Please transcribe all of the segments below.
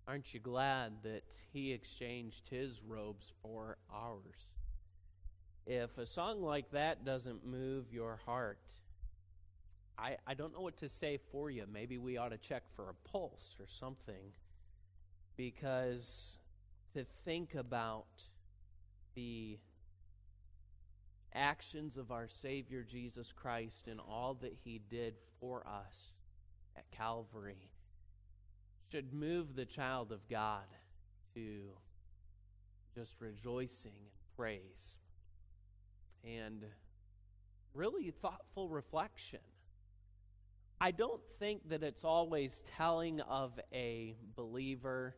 Aren't you glad that he exchanged his robes for ours? If a song like that doesn't move your heart, I don't know what to say for you. Maybe we ought to check for a pulse or something, because to think about the actions of our Savior Jesus Christ and all that he did for us at Calvary should move the child of God to just rejoicing and praise and really thoughtful reflection. I don't think that it's always telling of a believer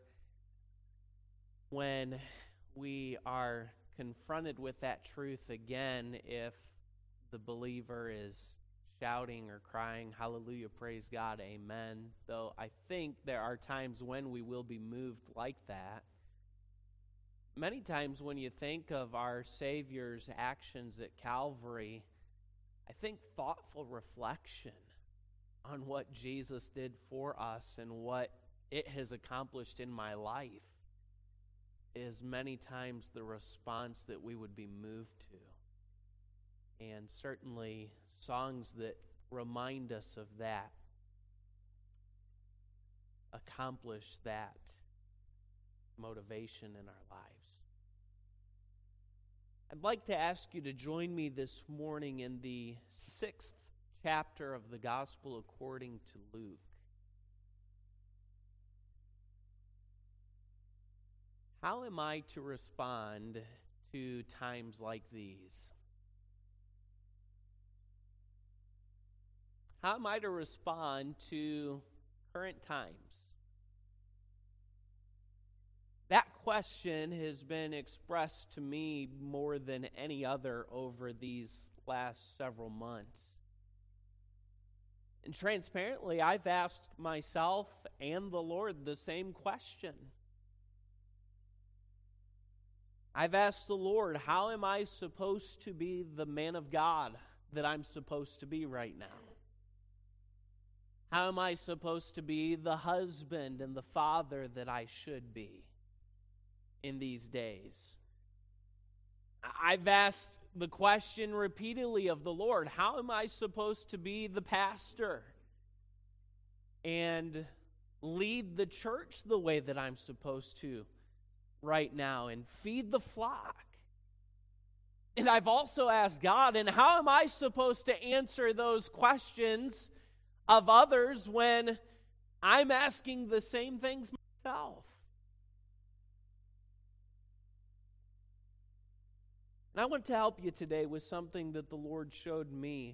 when we are confronted with that truth again if the believer is shouting or crying, hallelujah, praise God, amen. Though I think there are times when we will be moved like that. Many times when you think of our Savior's actions at Calvary, I think thoughtful reflection on what Jesus did for us and what it has accomplished in my life is many times the response that we would be moved to. And certainly songs that remind us of that accomplish that motivation in our lives. I'd like to ask you to join me this morning in the 6th chapter of the Gospel according to Luke. How am I to respond to times like these? How am I to respond to current times? That question has been expressed to me more than any other over these last several months. And transparently, I've asked myself and the Lord the same question. I've asked the Lord, how am I supposed to be the man of God that I'm supposed to be right now? How am I supposed to be the husband and the father that I should be in these days? I've asked the question repeatedly of the Lord, how am I supposed to be the pastor and lead the church the way that I'm supposed to right now and feed the flock? And I've also asked God, and how am I supposed to answer those questions of others when I'm asking the same things myself? And I want to help you today with something that the Lord showed me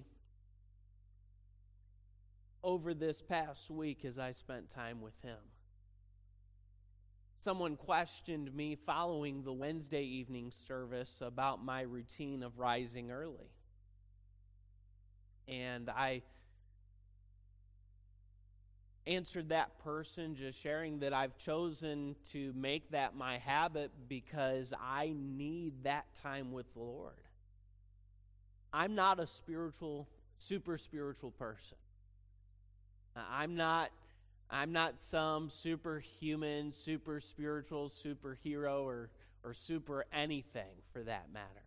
over this past week as I spent time with Him. Someone questioned me following the Wednesday evening service about my routine of rising early. And I answered that person just sharing that I've chosen to make that my habit because I need that time with the Lord. I'm not a super spiritual person. I'm not some superhuman, super spiritual, superhero, or super anything for that matter.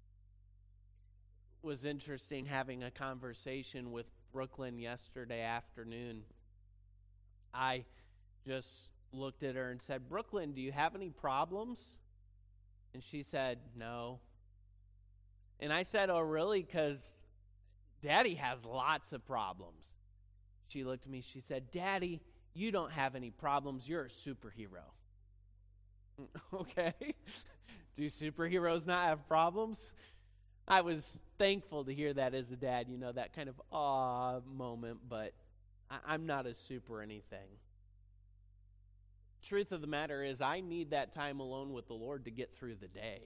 It was interesting having a conversation with Brooklyn yesterday afternoon. I just looked at her and said, Brooklyn, do you have any problems? And she said, no. And I said, oh, really? Because Daddy has lots of problems. She looked at me, she said, Daddy, you don't have any problems. You're a superhero. Okay. Do superheroes not have problems? I was thankful to hear that as a dad, that kind of awe moment, but I'm not a super anything. Truth of the matter is, I need that time alone with the Lord to get through the day.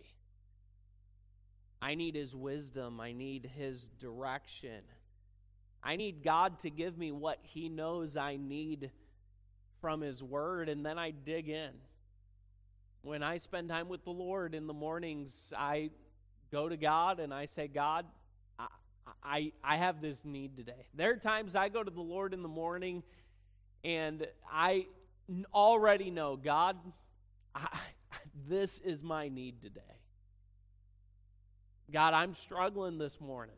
I need His wisdom. I need His direction. I need God to give me what He knows I need from His Word, and then I dig in. When I spend time with the Lord in the mornings, I go to God and I say, God, I have this need today. There are times I go to the Lord in the morning and I already know, God, this is my need today. God, I'm struggling this morning.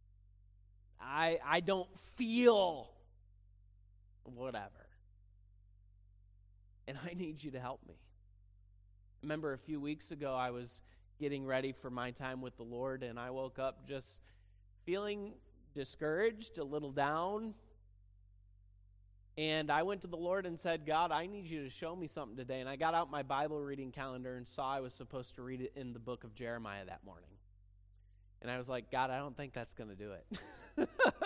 I don't feel whatever. And I need you to help me. Remember a few weeks ago, I was getting ready for my time with the Lord, and I woke up just feeling discouraged, a little down. And I went to the Lord and said, God, I need you to show me something today. And I got out my Bible reading calendar and saw I was supposed to read it in the book of Jeremiah that morning. And I was like, God, I don't think that's going to do it.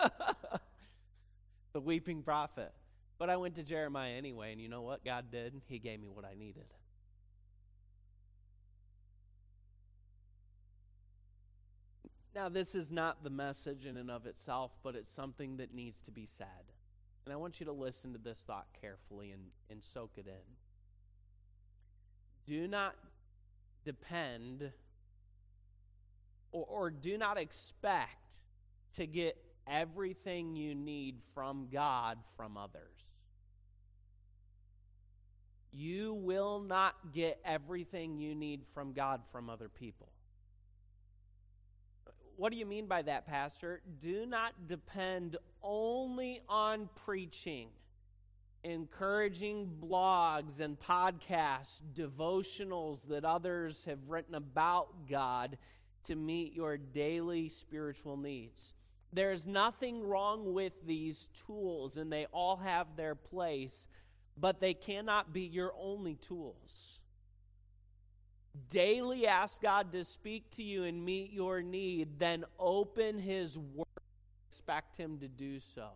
The weeping prophet. But I went to Jeremiah anyway, and you know what God did? He gave me what I needed. Now, this is not the message in and of itself, but it's something that needs to be said. And I want you to listen to this thought carefully and soak it in. Do not depend or do not expect to get everything you need from God from others. You will not get everything you need from God from other people. What do you mean by that, Pastor? Do not depend only on preaching, encouraging blogs and podcasts, devotionals that others have written about God to meet your daily spiritual needs. There's nothing wrong with these tools, and they all have their place, but they cannot be your only tools. Daily ask God to speak to you and meet your need, then open His Word and expect Him to do so.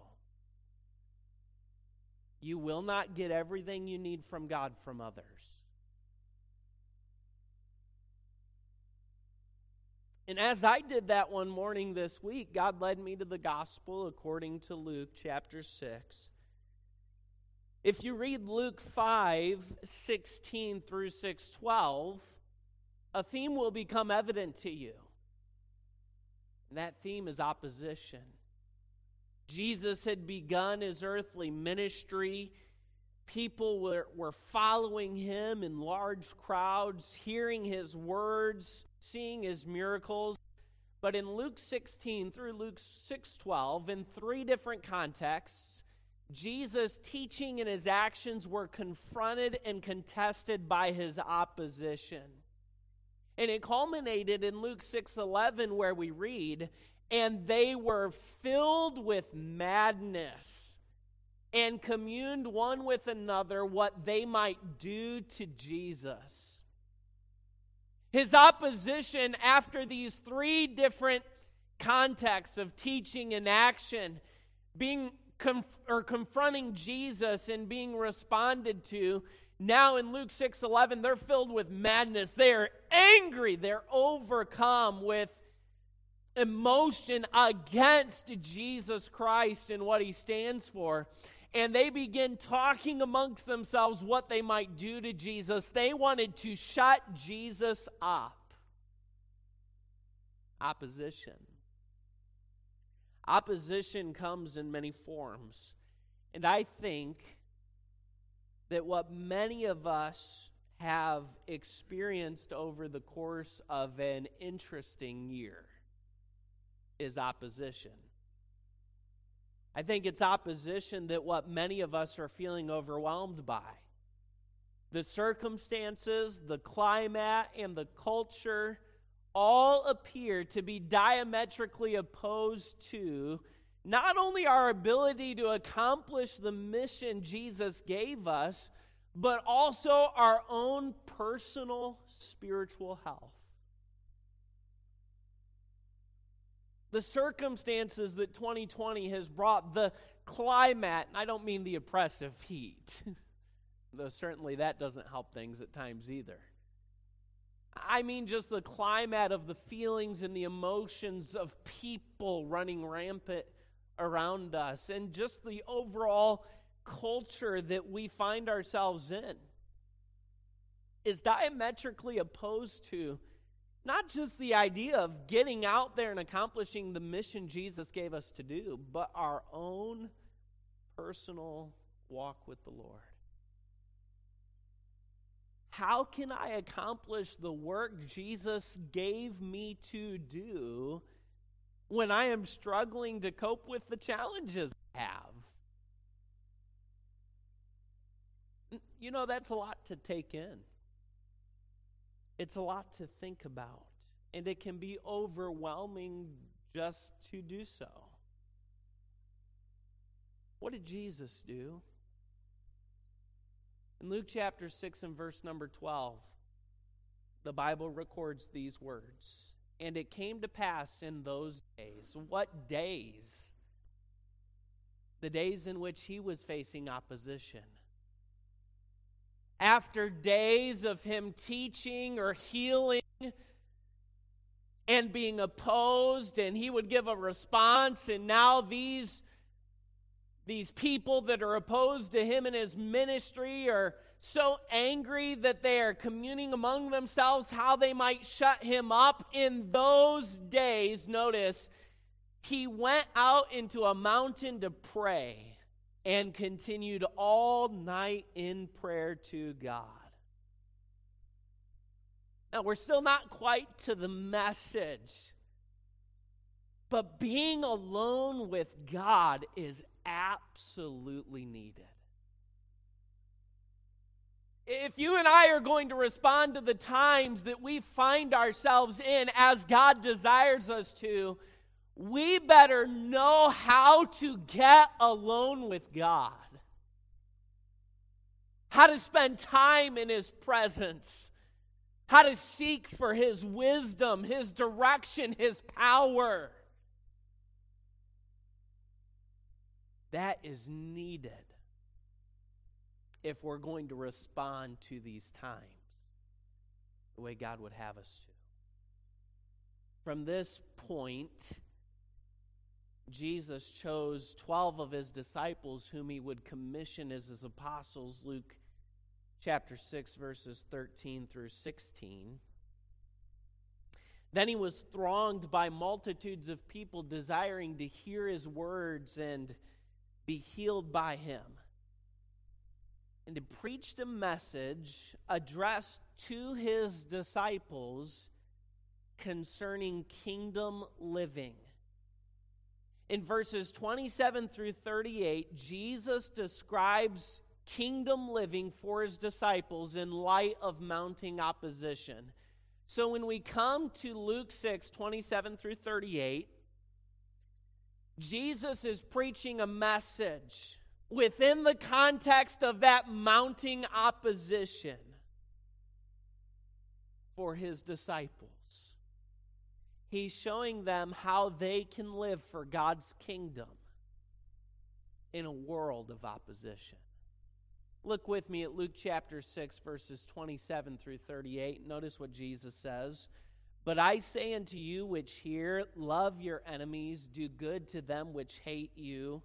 You will not get everything you need from God from others. And as I did that one morning this week, God led me to the gospel according to Luke chapter 6. If you read Luke 5:16 through 6:12, a theme will become evident to you. And that theme is opposition. Jesus had begun His earthly ministry. People were following Him in large crowds, hearing His words, seeing His miracles. But in Luke 16 through Luke 6:12, in three different contexts, Jesus' teaching and His actions were confronted and contested by His opposition. And it culminated in Luke 6:11 where we read, "And they were filled with madness and communed one with another what they might do to Jesus." His opposition after these three different contexts of teaching and action, being confronting Jesus and being responded to, now in Luke 6:11, they're filled with madness. They are angry. They're overcome with emotion against Jesus Christ and what He stands for. And they begin talking amongst themselves what they might do to Jesus. They wanted to shut Jesus up. Opposition. Opposition comes in many forms. And I think that what many of us have experienced over the course of an interesting year is opposition. I think it's opposition that what many of us are feeling overwhelmed by. The circumstances, the climate, and the culture all appear to be diametrically opposed to not only our ability to accomplish the mission Jesus gave us, but also our own personal spiritual health. The circumstances that 2020 has brought, the climate, and I don't mean the oppressive heat, though certainly that doesn't help things at times either. I mean just the climate of the feelings and the emotions of people running rampant around us, and just the overall culture that we find ourselves in is diametrically opposed to not just the idea of getting out there and accomplishing the mission Jesus gave us to do, but our own personal walk with the Lord. how can I accomplish the work Jesus gave me to do when I am struggling to cope with the challenges I have? You know, that's a lot to take in. It's a lot to think about, and it can be overwhelming just to do so. What did Jesus do? In Luke chapter 6 and verse number 12, the Bible records these words. And it came to pass in those days. What days? The days in which he was facing opposition. After days of him teaching or healing and being opposed, and he would give a response, and now these people that are opposed to him and his ministry are so angry that they are communing among themselves how they might shut him up. In those days, notice, he went out into a mountain to pray and continued all night in prayer to God. Now, we're still not quite to the message, but being alone with God is absolutely needed. If you and I are going to respond to the times that we find ourselves in as God desires us to, we better know how to get alone with God. How to spend time in His presence. How to seek for His wisdom, His direction, His power. That is needed if we're going to respond to these times the way God would have us to. From this point, Jesus chose 12 of His disciples whom He would commission as His apostles, Luke chapter 6, verses 13 through 16. Then He was thronged by multitudes of people desiring to hear His words and be healed by Him. And He preached a message addressed to His disciples concerning kingdom living. In verses 27 through 38, Jesus describes kingdom living for His disciples in light of mounting opposition. So when we come to Luke 6, 27 through 38, Jesus is preaching a message within the context of that mounting opposition for His disciples. He's showing them how they can live for God's kingdom in a world of opposition. Look with me at Luke chapter 6, verses 27 through 38. Notice what Jesus says. But I say unto you which hear, love your enemies, do good to them which hate you.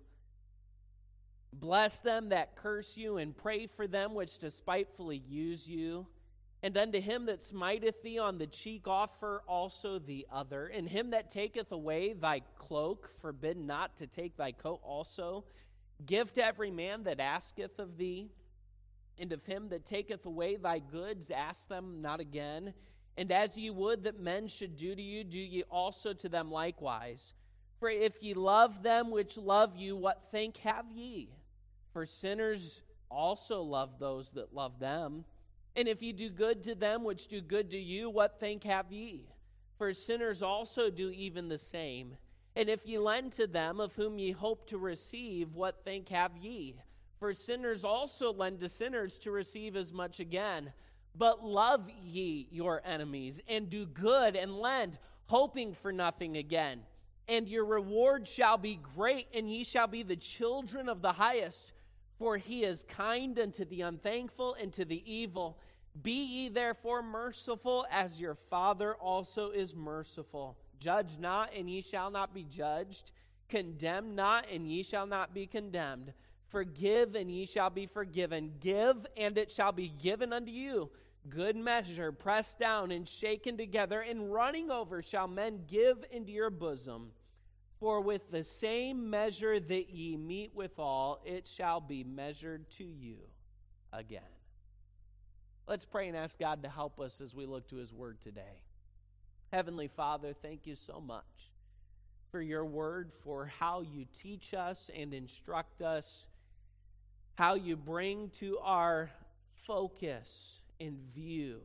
Bless them that curse you, and pray for them which despitefully use you. And unto him that smiteth thee on the cheek offer also the other. And him that taketh away thy cloak forbid not to take thy coat also. Give to every man that asketh of thee. And of him that taketh away thy goods ask them not again. And as ye would that men should do to you, do ye also to them likewise. For if ye love them which love you, what thank have ye? For sinners also love those that love them. And if ye do good to them which do good to you, what thank have ye? For sinners also do even the same. And if ye lend to them of whom ye hope to receive, what thank have ye? For sinners also lend to sinners to receive as much again. But love ye your enemies, and do good, and lend, hoping for nothing again. And your reward shall be great, and ye shall be the children of the highest. For He is kind unto the unthankful and to the evil. Be ye therefore merciful, as your Father also is merciful. Judge not, and ye shall not be judged. Condemn not, and ye shall not be condemned. Forgive, and ye shall be forgiven. Give, and it shall be given unto you. Good measure, pressed down and shaken together, and running over shall men give into your bosom. For with the same measure that ye meet withal, it shall be measured to you again. Let's pray and ask God to help us as we look to His Word today. Heavenly Father, thank you so much for your Word, for how you teach us and instruct us, how you bring to our focus and view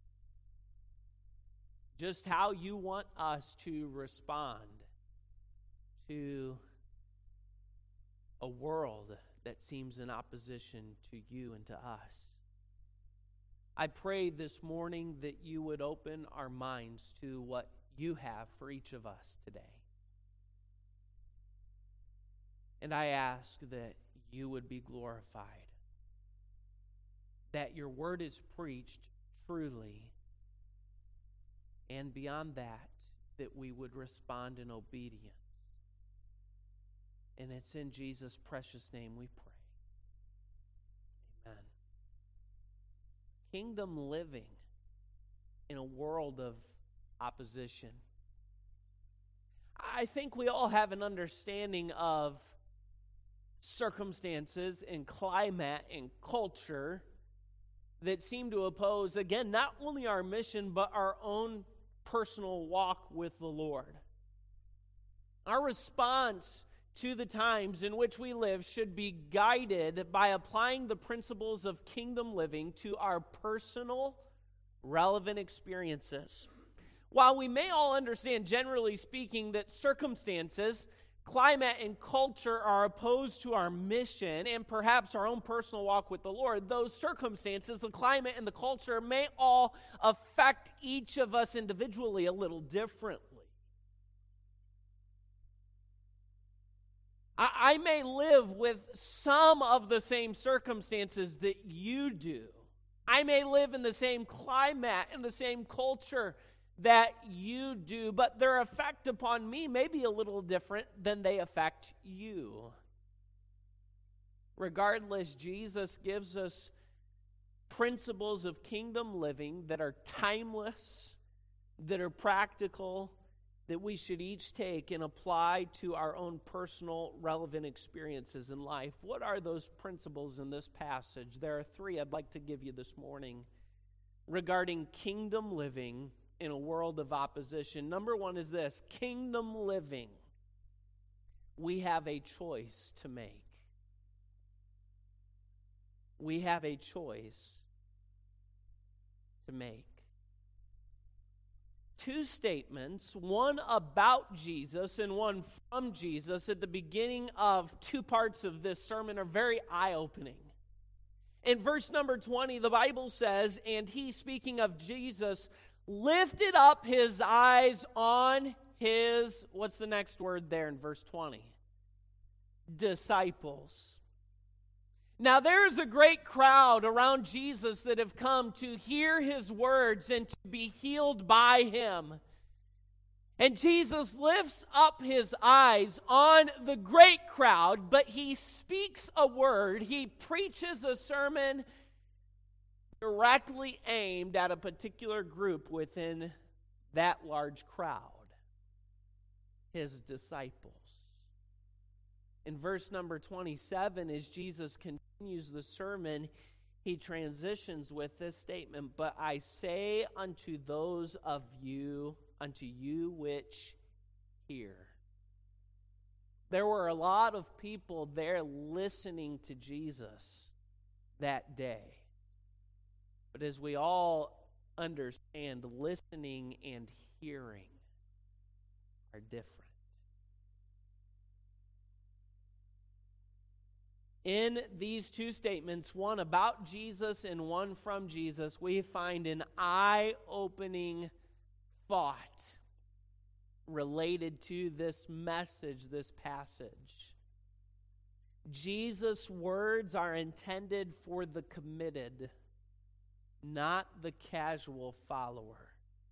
just how you want us to respond to a world that seems in opposition to you and to us. I pray this morning that you would open our minds to what you have for each of us today. And I ask that you would be glorified, that your word is preached truly, and beyond that, that we would respond in obedience. And it's in Jesus' precious name we pray. Amen. Kingdom living in a world of opposition. I think we all have an understanding of circumstances and climate and culture that seem to oppose, again, not only our mission, but our own personal walk with the Lord. Our response to the times in which we live should be guided by applying the principles of kingdom living to our personal, relevant experiences. While we may all understand, generally speaking, that circumstances, climate, and culture are opposed to our mission and perhaps our own personal walk with the Lord, those circumstances, the climate and the culture, may all affect each of us individually a little differently. I may live with some of the same circumstances that you do. I may live in the same climate and the same culture that you do, but their effect upon me may be a little different than they affect you. Regardless, Jesus gives us principles of kingdom living that are timeless, that are practical, that we should each take and apply to our own personal relevant experiences in life. What are those principles in this passage? There are three I'd like to give you this morning regarding kingdom living in a world of opposition. Number one is this: kingdom living. We have a choice to make. We have a choice to make. Two statements, one about Jesus and one from Jesus at the beginning of two parts of this sermon, are very eye-opening. In verse number 20, the Bible says, and he, speaking of Jesus, lifted up his eyes on his, what's the next word there in verse 20? Disciples. Now there's a great crowd around Jesus that have come to hear his words and to be healed by him. And Jesus lifts up his eyes on the great crowd, but he speaks a word, he preaches a sermon directly aimed at a particular group within that large crowd, his disciples. In verse number 27, as Jesus continues the sermon, he transitions with this statement, but I say unto those of you, unto you which hear. There were a lot of people there listening to Jesus that day. But as we all understand, listening and hearing are different. In these two statements, one about Jesus and one from Jesus, we find an eye-opening thought related to this message, this passage. Jesus' words are intended for the committed, not the casual follower.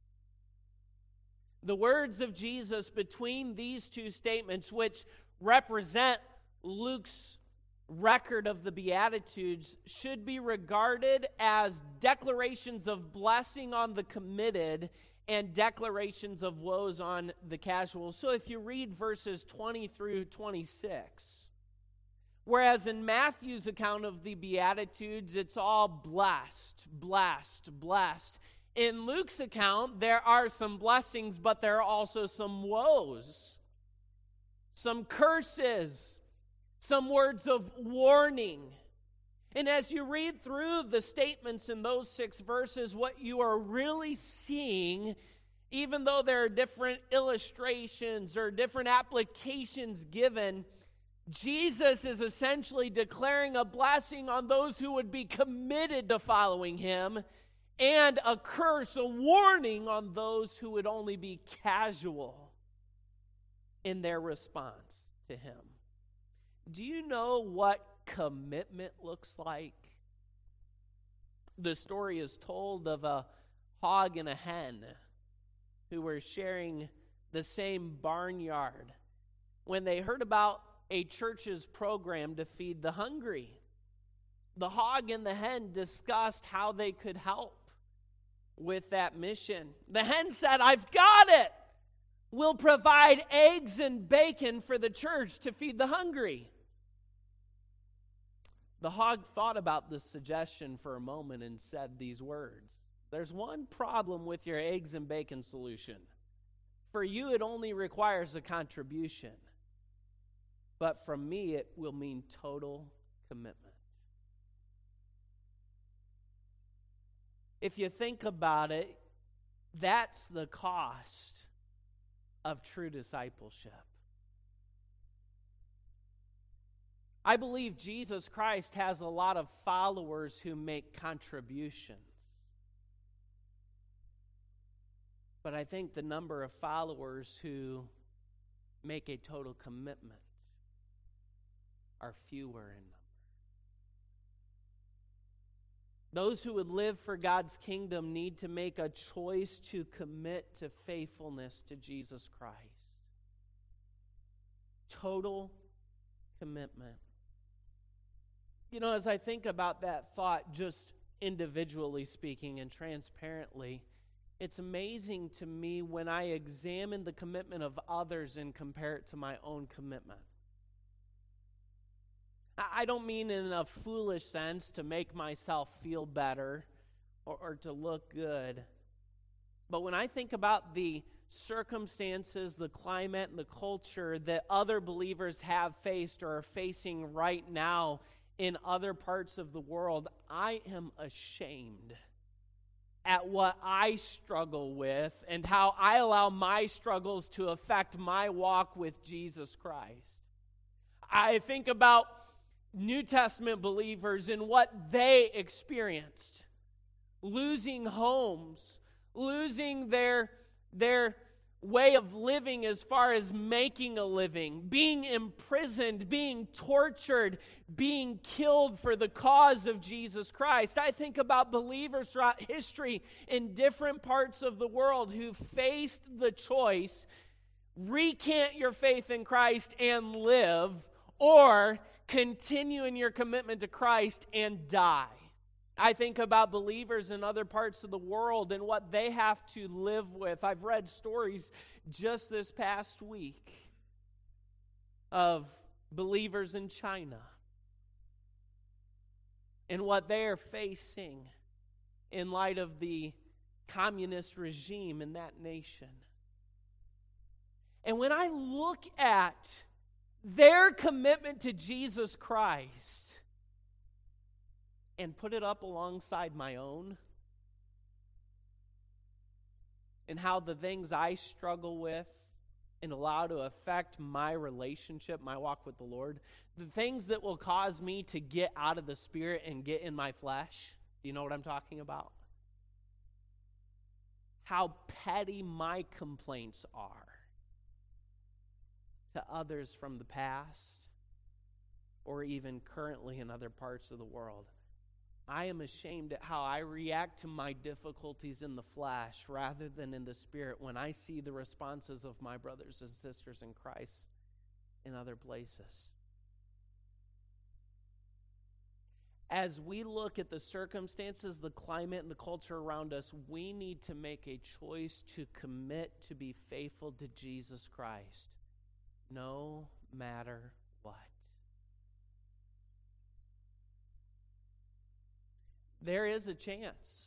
The words of Jesus between these two statements, which represent Luke's record of the Beatitudes, should be regarded as declarations of blessing on the committed and declarations of woes on the casual. So if you read verses 20 through 26, Whereas in Matthew's account of the Beatitudes, it's all blessed, blessed, blessed. In Luke's account, there are some blessings, but there are also some woes, some curses, some words of warning. And as you read through the statements in those 6 verses, what you are really seeing, even though there are different illustrations or different applications given, Jesus is essentially declaring a blessing on those who would be committed to following him, and a curse, a warning on those who would only be casual in their response to him. Do you know what commitment looks like? The story is told of a hog and a hen who were sharing the same barnyard when they heard about a church's program to feed the hungry. The hog and the hen discussed how they could help with that mission. The hen said, "I've got it. We'll provide eggs and bacon for the church to feed the hungry." The hog thought about this suggestion for a moment and said these words: "There's one problem with your eggs and bacon solution. For you, it only requires a contribution. But from me, it will mean total commitment." If you think about it, that's the cost of true discipleship. I believe Jesus Christ has a lot of followers who make contributions. But I think the number of followers who make a total commitment are fewer in number. Those who would live for God's kingdom need to make a choice to commit to faithfulness to Jesus Christ. Total commitment. You know, as I think about that thought, just individually speaking and transparently, it's amazing to me when I examine the commitment of others and compare it to my own commitment. I don't mean in a foolish sense to make myself feel better or to look good. But when I think about the circumstances, the climate, and the culture that other believers have faced or are facing right now in other parts of the world, I am ashamed at what I struggle with and how I allow my struggles to affect my walk with Jesus Christ. I think about New Testament believers and what they experienced. Losing homes, losing their way of living as far as making a living, being imprisoned, being tortured, being killed for the cause of Jesus Christ. I think about believers throughout history in different parts of the world who faced the choice, recant your faith in Christ and live, or continue in your commitment to Christ and die. I think about believers in other parts of the world and what they have to live with. I've read stories just this past week of believers in China and what they are facing in light of the communist regime in that nation. And when I look at their commitment to Jesus Christ and put it up alongside my own, and how the things I struggle with and allow to affect my relationship, my walk with the Lord, the things that will cause me to get out of the Spirit and get in my flesh, do you know what I'm talking about? How petty my complaints are to others from the past or even currently in other parts of the world. I am ashamed at how I react to my difficulties in the flesh rather than in the Spirit when I see the responses of my brothers and sisters in Christ in other places. As we look at the circumstances, the climate, and the culture around us, we need to make a choice to commit to be faithful to Jesus Christ, no matter what. there is a chance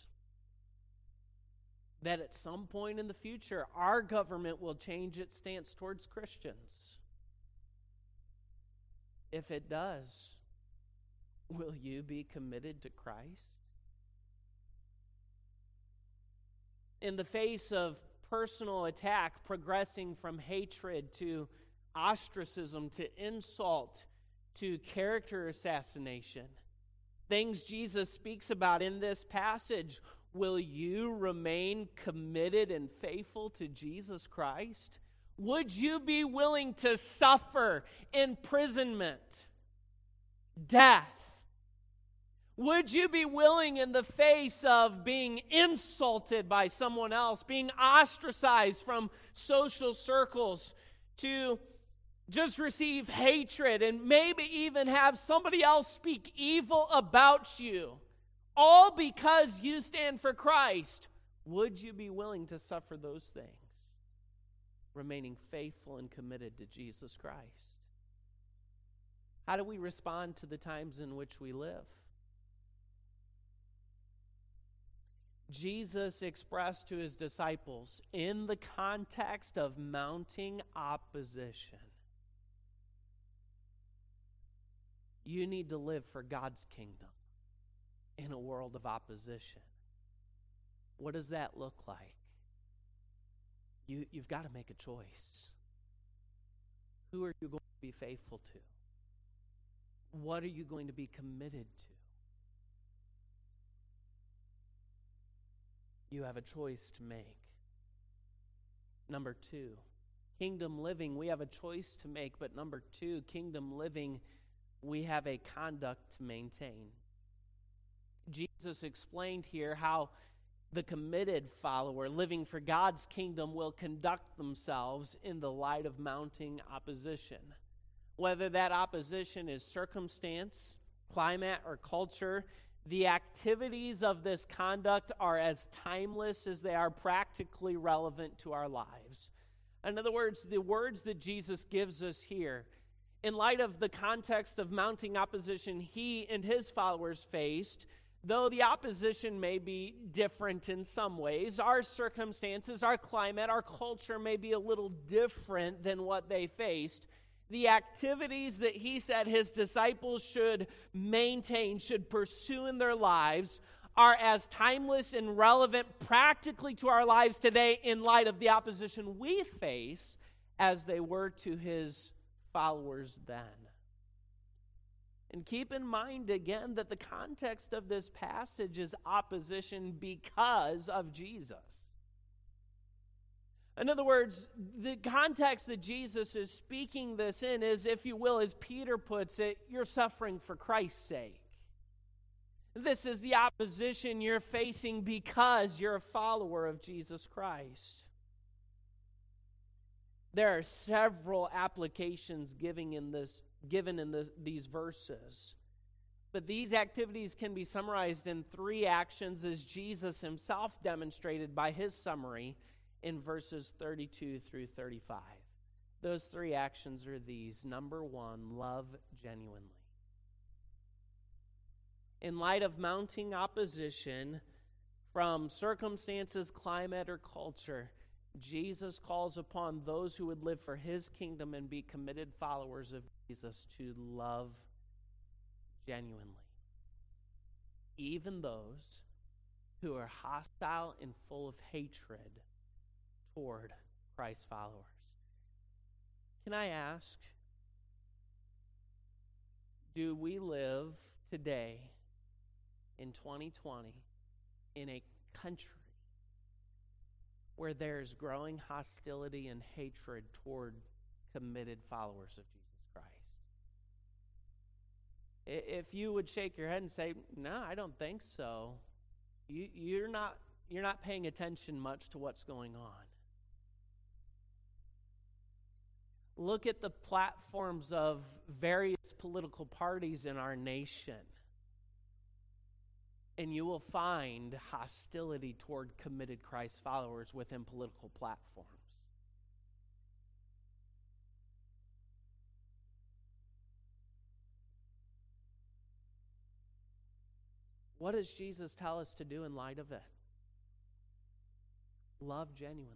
that at some point in the future, our government will change its stance towards Christians. If it does, will you be committed to Christ? In the face of personal attack, progressing from hatred to ostracism to insult to character assassination, things Jesus speaks about in this passage, will you remain committed and faithful to Jesus Christ? Would you be willing to suffer imprisonment, death? Would you be willing, in the face of being insulted by someone else, being ostracized from social circles, to just receive hatred and maybe even have somebody else speak evil about you, all because you stand for Christ? Would you be willing to suffer those things, remaining faithful and committed to Jesus Christ? How do we respond to the times in which we live? Jesus expressed to his disciples in the context of mounting opposition, you need to live for God's kingdom in a world of opposition. What does that look like? You've got to make a choice. Who are you going to be faithful to? What are you going to be committed to? You have a choice to make. Number two, kingdom living, we have a choice to make. But number two, kingdom living, we have a conduct to maintain. Jesus explained here how the committed follower living for God's kingdom will conduct themselves in the light of mounting opposition. Whether that opposition is circumstance, climate, or culture, the activities of this conduct are as timeless as they are practically relevant to our lives. In other words, the words that Jesus gives us here, in light of the context of mounting opposition he and his followers faced, though the opposition may be different in some ways, our circumstances, our climate, our culture may be a little different than what they faced, the activities that he said his disciples should maintain, should pursue in their lives, are as timeless and relevant practically to our lives today in light of the opposition we face as they were to his followers then. And keep in mind again that the context of this passage is opposition because of Jesus. In other words, the context that Jesus is speaking this in is, if you will, as Peter puts it, you're suffering for Christ's sake. This is the opposition you're facing because you're a follower of Jesus Christ. There are several applications given in these verses. But these activities can be summarized in three actions as Jesus himself demonstrated by his summary in verses 32 through 35. Those three actions are these. Number one, love genuinely. In light of mounting opposition from circumstances, climate, or culture, Jesus calls upon those who would live for his kingdom and be committed followers of Jesus to love genuinely, even those who are hostile and full of hatred toward Christ's followers. Can I ask, do we live today in 2020 in a country where there's growing hostility and hatred toward committed followers of Jesus Christ? If you would shake your head and say, no, I don't think so, you're not paying attention much to what's going on. Look at the platforms of various political parties in our nation, and you will find hostility toward committed Christ followers within political platforms. What does Jesus tell us to do in light of it? Love genuinely.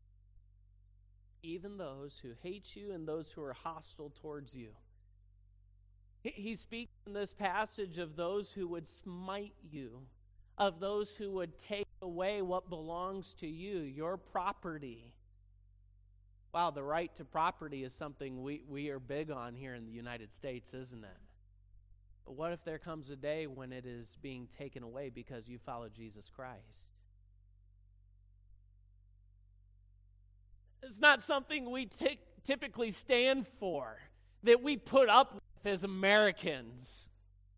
Even those who hate you and those who are hostile towards you. He speaks in this passage of those who would smite you, of those who would take away what belongs to you, your property. Wow, the right to property is something we are big on here in the United States, isn't it? But what if there comes a day when it is being taken away because you follow Jesus Christ? It's not something we typically stand for, that we put up with as Americans.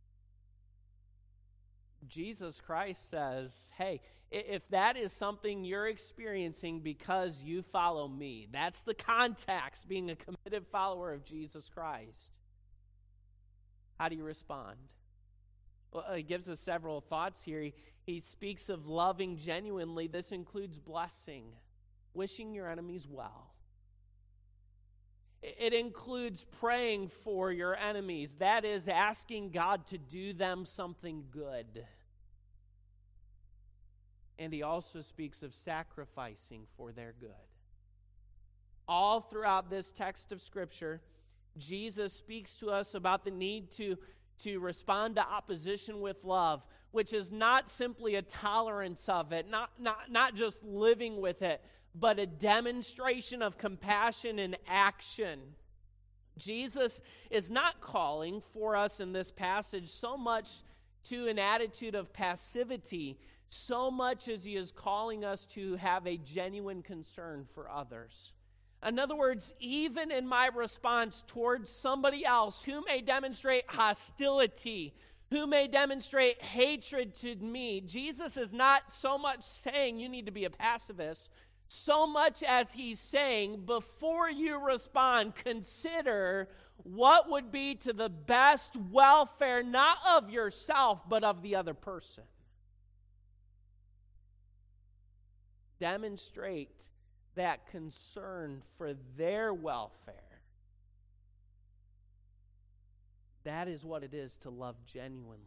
Jesus Christ says, hey, if that is something you're experiencing because you follow me, that's the context, being a committed follower of Jesus Christ. How do you respond? Well, he gives us several thoughts here. He speaks of loving genuinely. This includes blessing, wishing your enemies well. It includes praying for your enemies. That is asking God to do them something good. And he also speaks of sacrificing for their good. All throughout this text of Scripture, Jesus speaks to us about the need to respond to opposition with love, which is not simply a tolerance of it, not just living with it, but a demonstration of compassion in action. Jesus is not calling for us in this passage so much to an attitude of passivity, so much as he is calling us to have a genuine concern for others. In other words, even in my response towards somebody else who may demonstrate hostility, who may demonstrate hatred to me, Jesus is not so much saying you need to be a pacifist, so much as he's saying, before you respond, consider what would be to the best welfare, not of yourself, but of the other person. Demonstrate that concern for their welfare. That is what it is to love genuinely.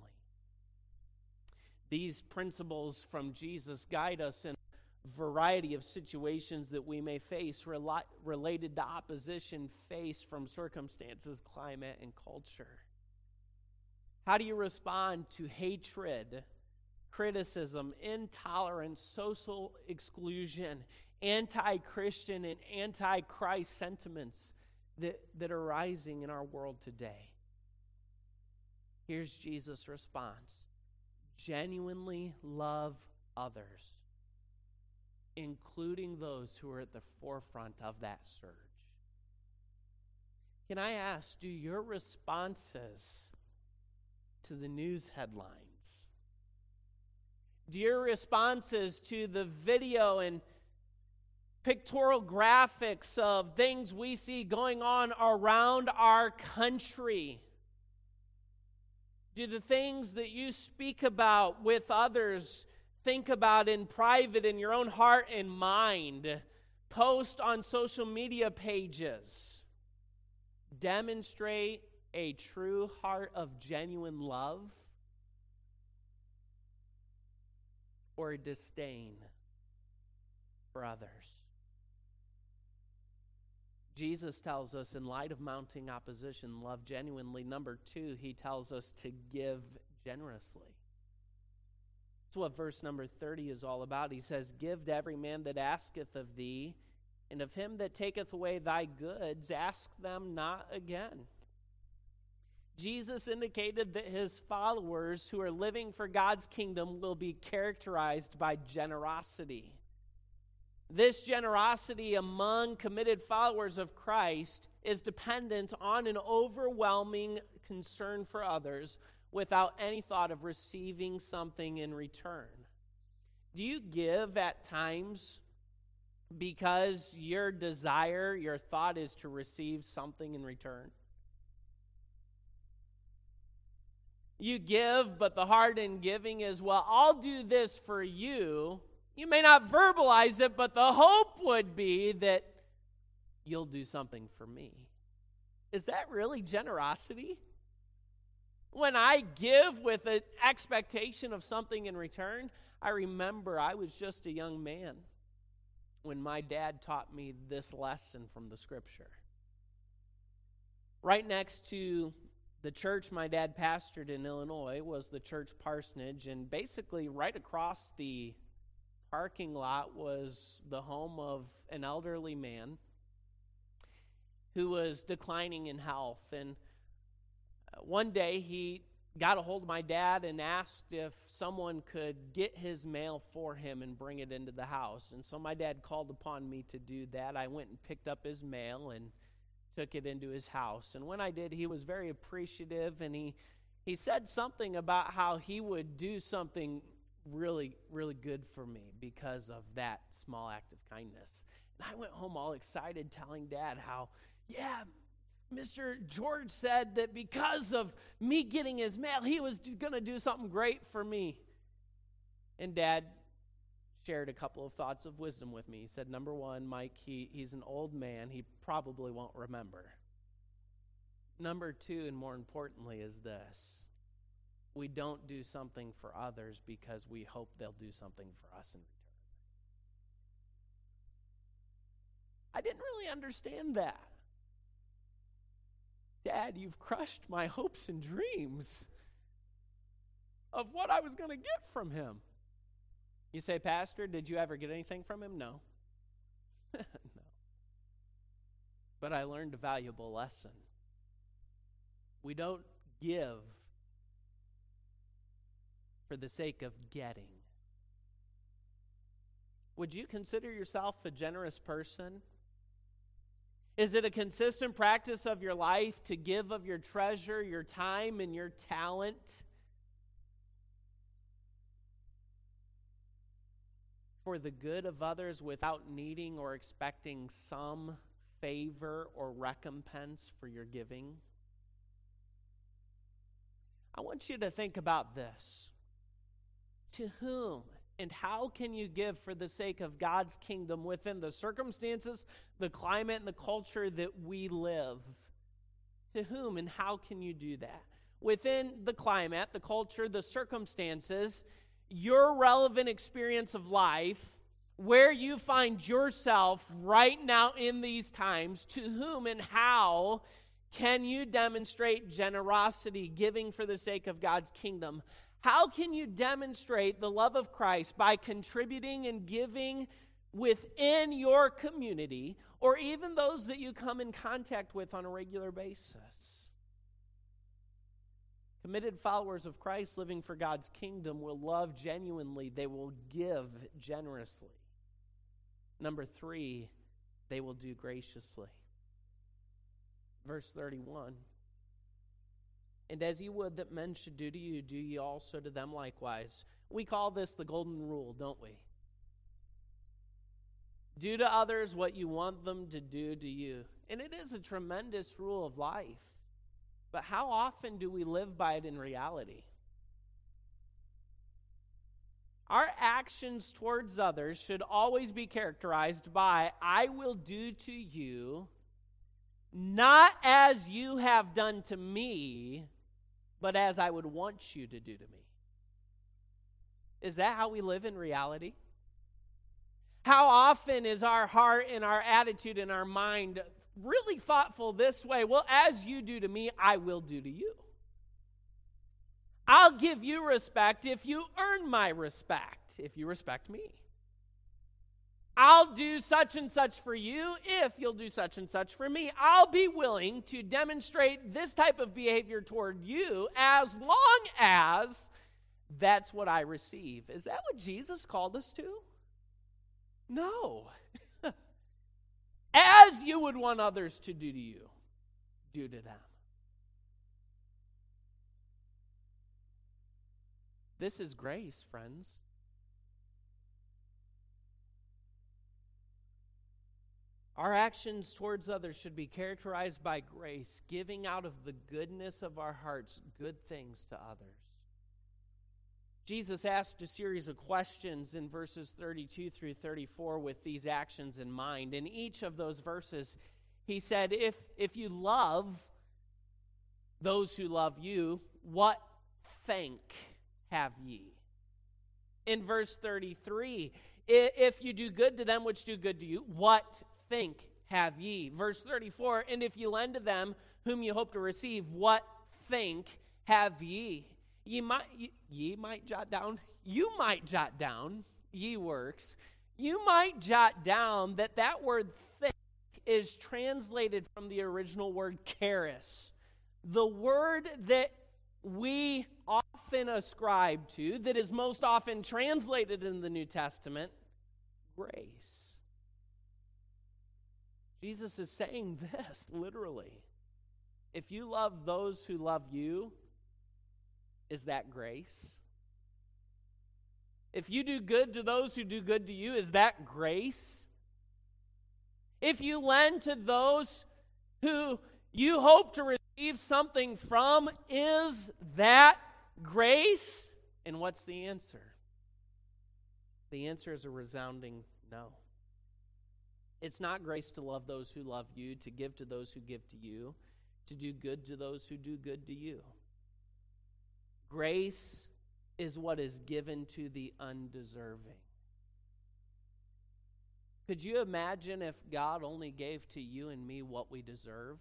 These principles from Jesus guide us in a variety of situations that we may face related to opposition faced from circumstances, climate, and culture. How do you respond to hatred, criticism, intolerance, social exclusion, anti-Christian and anti-Christ sentiments that are rising in our world today? Here's Jesus' response. Genuinely love others, including those who are at the forefront of that surge. Can I ask, do your responses to the news headlines, do your responses to the video and pictorial graphics of things we see going on around our country, do the things that you speak about with others, think about in private in your own heart and mind, post on social media pages, demonstrate a true heart of genuine love or disdain for others? Jesus tells us, in light of mounting opposition, love genuinely. Number 2, he tells us to give generously. That's what verse number 30 is all about. He says, give to every man that asketh of thee, and of him that taketh away thy goods, ask them not again. Jesus indicated that his followers who are living for God's kingdom will be characterized by generosity. This generosity among committed followers of Christ is dependent on an overwhelming concern for others without any thought of receiving something in return. Do you give at times because your desire, your thought is to receive something in return? You give, but the heart in giving is, well, I'll do this for you. You may not verbalize it, but the hope would be that you'll do something for me. Is that really generosity? When I give with an expectation of something in return, I remember I was just a young man when my dad taught me this lesson from the Scripture. Right next to the church my dad pastored in Illinois was the church parsonage, and basically right across the parking lot was the home of an elderly man who was declining in health. And one day he got a hold of my dad and asked if someone could get his mail for him and bring it into the house. And so my dad called upon me to do that. I went and picked up his mail and took it into his house. And when I did, he was very appreciative, and he said something about how he would do something really, really good for me because of that small act of kindness. And I went home all excited telling Dad how, yeah, Mr. George said that because of me getting his mail, he was going to do something great for me. And Dad shared a couple of thoughts of wisdom with me. He said, number one, Mike, he's an old man. He probably won't remember. Number two, and more importantly, is this. We don't do something for others because we hope they'll do something for us in return. I didn't really understand that. Dad, you've crushed my hopes and dreams of what I was going to get from him. You say, Pastor, did you ever get anything from him? No. No. But I learned a valuable lesson. We don't give for the sake of getting. Would you consider yourself a generous person? Is it a consistent practice of your life to give of your treasure, your time, and your talent for the good of others without needing or expecting some favor or recompense for your giving? I want you to think about this. To whom and how can you give for the sake of God's kingdom within the circumstances, the climate, and the culture that we live? To whom and how can you do that? Within the climate, the culture, the circumstances, your relevant experience of life, where you find yourself right now in these times, to whom and how can you demonstrate generosity, giving for the sake of God's kingdom? How can you demonstrate the love of Christ by contributing and giving within your community or even those that you come in contact with on a regular basis? Committed followers of Christ living for God's kingdom will love genuinely. They will give generously. Number 3, they will do graciously. Verse 31. And as ye would that men should do to you, do ye also to them likewise. We call this the golden rule, don't we? Do to others what you want them to do to you. And it is a tremendous rule of life. But how often do we live by it in reality? Our actions towards others should always be characterized by, I will do to you, not as you have done to me, but as I would want you to do to me. Is that how we live in reality? How often is our heart and our attitude and our mind really thoughtful this way? Well, as you do to me, I will do to you. I'll give you respect if you earn my respect, if you respect me. I'll do such and such for you if you'll do such and such for me. I'll be willing to demonstrate this type of behavior toward you as long as that's what I receive. Is that what Jesus called us to? No. As you would want others to do to you, do to them. This is grace, friends. Our actions towards others should be characterized by grace, giving out of the goodness of our hearts good things to others. Jesus asked a series of questions in verses 32 through 34 with these actions in mind. In each of those verses, he said, if you love those who love you, what thank have ye? In verse 33, if you do good to them which do good to you, what thank have ye? Verse 34, and if you lend to them whom you hope to receive, what thank have ye? You might jot down, ye works. You might jot down that word thank is translated from the original word charis. The word that we often ascribe to, that is most often translated in the New Testament, grace. Jesus is saying this literally. If you love those who love you, is that grace? If you do good to those who do good to you, is that grace? If you lend to those who you hope to receive something from, is that grace? And what's the answer? The answer is a resounding no. It's not grace to love those who love you, to give to those who give to you, to do good to those who do good to you. Grace is what is given to the undeserving. Could you imagine if God only gave to you and me what we deserve?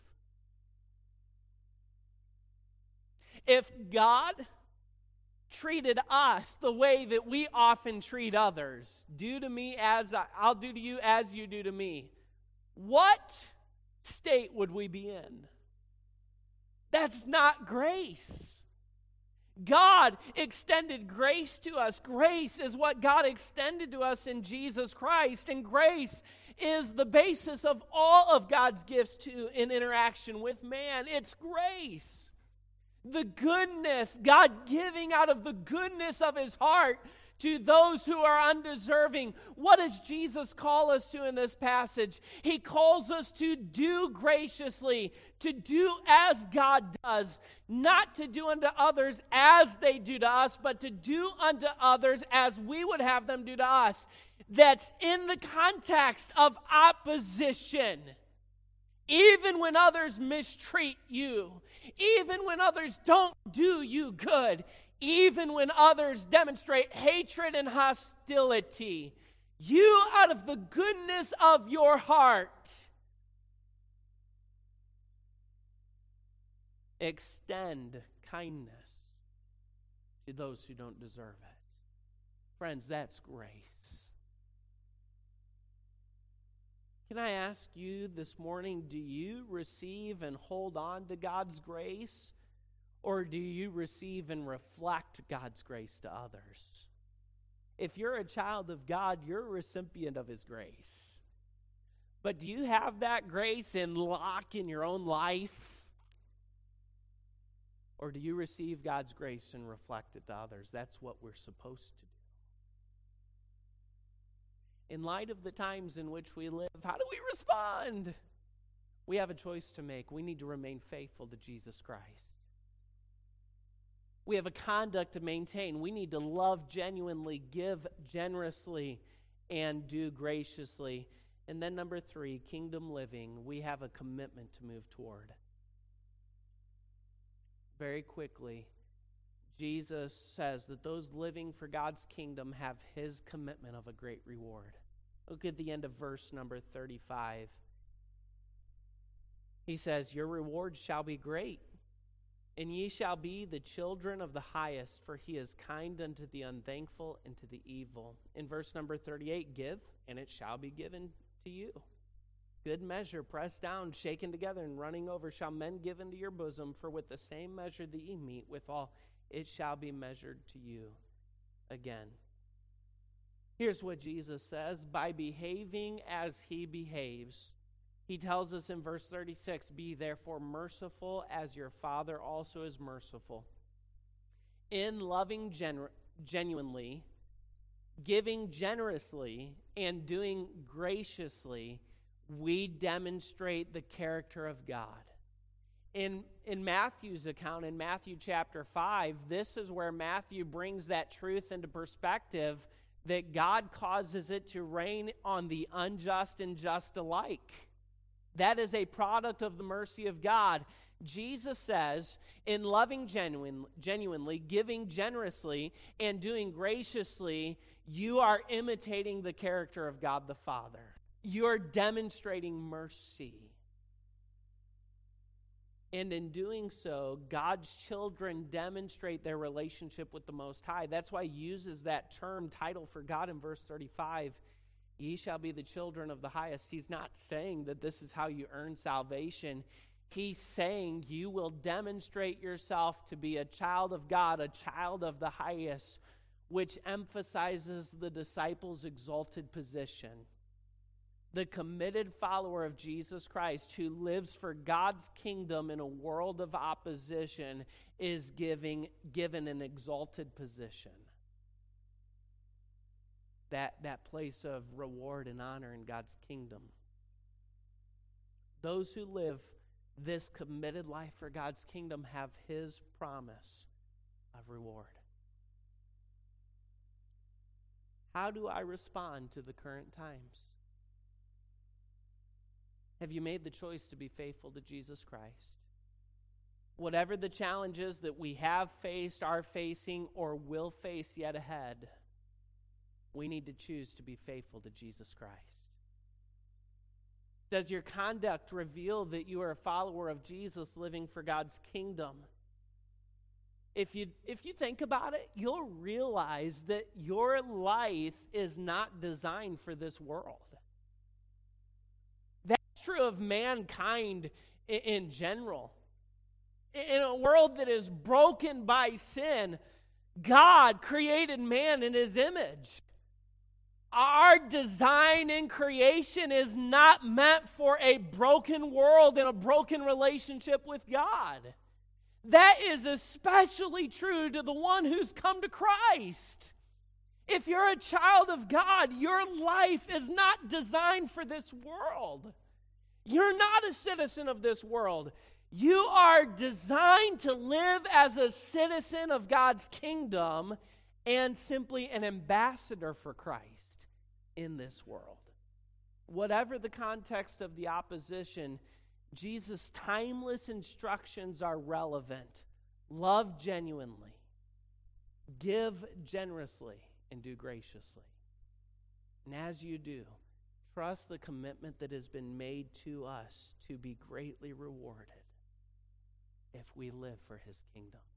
If God treated us the way that we often treat others, do to me as I'll do to you as you do to me, what state would we be in? That's not grace. God extended grace to us. Grace is what God extended to us in Jesus Christ, and grace is the basis of all of God's gifts in interaction with man. It's grace. The goodness, God giving out of the goodness of his heart to those who are undeserving. What does Jesus call us to in this passage? He calls us to do graciously, to do as God does, not to do unto others as they do to us, but to do unto others as we would have them do to us. That's in the context of opposition. Even when others mistreat you, even when others don't do you good, even when others demonstrate hatred and hostility, you, out of the goodness of your heart, extend kindness to those who don't deserve it. Friends, that's grace. Can I ask you this morning, do you receive and hold on to God's grace? Or do you receive and reflect God's grace to others? If you're a child of God, you're a recipient of his grace. But do you have that grace in lock in your own life? Or do you receive God's grace and reflect it to others? That's what we're supposed to do. In light of the times in which we live, how do we respond? We have a choice to make. We need to remain faithful to Jesus Christ. We have a conduct to maintain. We need to love genuinely, give generously, and do graciously. And then number 3, kingdom living. We have a commitment to move toward. Very quickly, Jesus says that those living for God's kingdom have his commitment of a great reward. Look at the end of verse number 35. He says, your reward shall be great, and ye shall be the children of the highest, for he is kind unto the unthankful and to the evil. In verse number 38, give, and it shall be given to you. Good measure, pressed down, shaken together, and running over, shall men give into your bosom, for with the same measure that ye meet withal, it shall be measured to you again. Here's what Jesus says, by behaving as he behaves. He tells us in verse 36, be therefore merciful as your Father also is merciful. In loving genuinely, giving generously, and doing graciously, we demonstrate the character of God. In Matthew's account, in Matthew chapter 5, this is where Matthew brings that truth into perspective, that God causes it to rain on the unjust and just alike. That is a product of the mercy of God. Jesus says, in loving genuinely, giving generously, and doing graciously, you are imitating the character of God the Father. You're demonstrating mercy. And in doing so, God's children demonstrate their relationship with the Most High. That's why he uses that term, title for God in verse 35, ye shall be the children of the highest. He's not saying that this is how you earn salvation. He's saying you will demonstrate yourself to be a child of God, a child of the highest, which emphasizes the disciples' exalted position. The committed follower of Jesus Christ who lives for God's kingdom in a world of opposition is given an exalted position. That place of reward and honor in God's kingdom. Those who live this committed life for God's kingdom have his promise of reward. How do I respond to the current times? Have you made the choice to be faithful to Jesus Christ? Whatever the challenges that we have faced, are facing, or will face yet ahead, we need to choose to be faithful to Jesus Christ. Does your conduct reveal that you are a follower of Jesus living for God's kingdom? If you think about it, you'll realize that your life is not designed for this world. That's true of mankind in general. In a world that is broken by sin, God created man in his image. Our design in creation is not meant for a broken world and a broken relationship with God. That is especially true to the one who's come to Christ. If you're a child of God, your life is not designed for this world. You're not a citizen of this world. You are designed to live as a citizen of God's kingdom and simply an ambassador for Christ in this world. Whatever the context of the opposition, Jesus' timeless instructions are relevant. Love genuinely, give generously, and do graciously. And as you do, trust the commitment that has been made to us to be greatly rewarded if we live for his kingdom.